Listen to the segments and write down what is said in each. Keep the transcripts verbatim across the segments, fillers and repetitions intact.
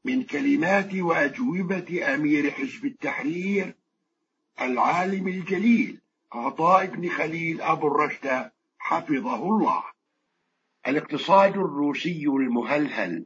من كلمات وأجوبة أمير حزب التحرير العالم الجليل عطاء بن خليل أبو الرشد حفظه الله. الاقتصاد الروسي المهلهل.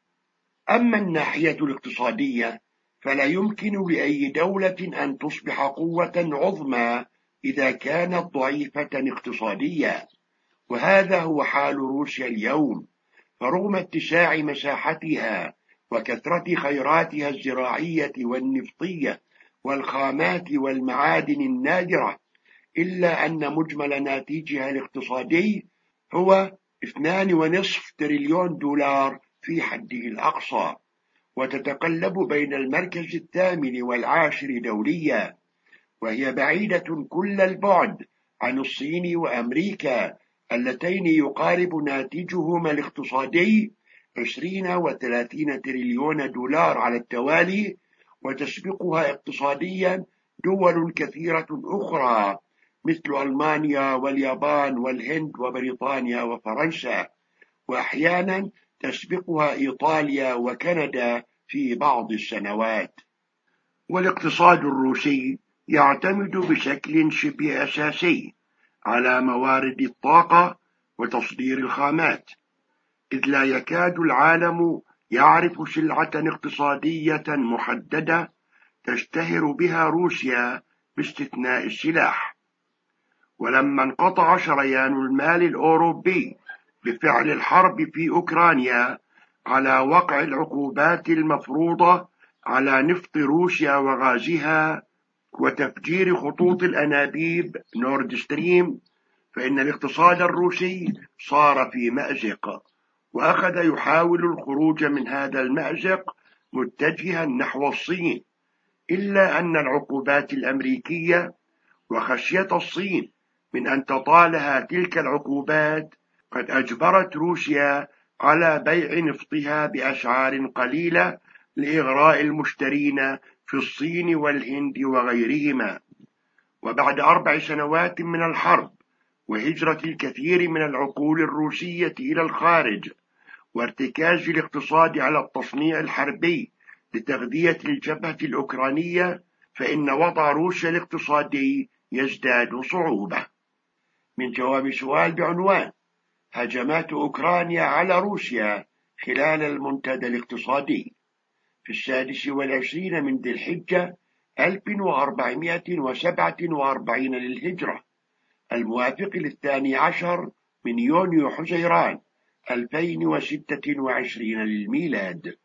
أما الناحية الاقتصادية فلا يمكن لأي دولة أن تصبح قوة عظمى إذا كانت ضعيفة اقتصاديا، وهذا هو حال روسيا اليوم. فرغم اتساع مساحتها وكثرة خيراتها الزراعية والنفطية والخامات والمعادن النادرة، إلا أن مجمل ناتجها الاقتصادي هو اثنان ونصف تريليون دولار في حده الأقصى، وتتقلب بين المركز الثامن والعاشر دوليا، وهي بعيدة كل البعد عن الصين وأمريكا اللتين يقارب ناتجهما الاقتصادي عشرين وثلاثين تريليون دولار على التوالي، وتسبقها اقتصاديا دول كثيرة أخرى مثل ألمانيا واليابان والهند وبريطانيا وفرنسا، وأحيانا تسبقها إيطاليا وكندا في بعض السنوات. والاقتصاد الروسي يعتمد بشكل شبه أساسي على موارد الطاقة وتصدير الخامات، إذ لا يكاد العالم يعرف سلعة اقتصادية محددة تشتهر بها روسيا باستثناء السلاح. ولما انقطع شريان المال الأوروبي بفعل الحرب في أوكرانيا على وقع العقوبات المفروضة على نفط روسيا وغازها وتفجير خطوط الأنابيب نورد ستريم، فإن الاقتصاد الروسي صار في مأزق، وأخذ يحاول الخروج من هذا المأزق متجها نحو الصين، إلا أن العقوبات الأمريكية وخشية الصين من أن تطالها تلك العقوبات قد أجبرت روسيا على بيع نفطها بأسعار قليلة لإغراء المشترين في الصين والهند وغيرهما. وبعد أربع سنوات من الحرب وهجرة الكثير من العقول الروسية إلى الخارج وارتكاز الاقتصاد على التصنيع الحربي لتغذية الجبهة الأوكرانية، فإن وضع روسيا الاقتصادي يزداد صعوبة. من جواب سؤال بعنوان هجمات أوكرانيا على روسيا خلال المنتدى الاقتصادي في السادس والعشرين من ذي الحجة ألف وأربعمائة وسبعة وأربعين للهجرة، الموافق للثاني عشر من يونيو حزيران ألفين وستة وعشرين للميلاد.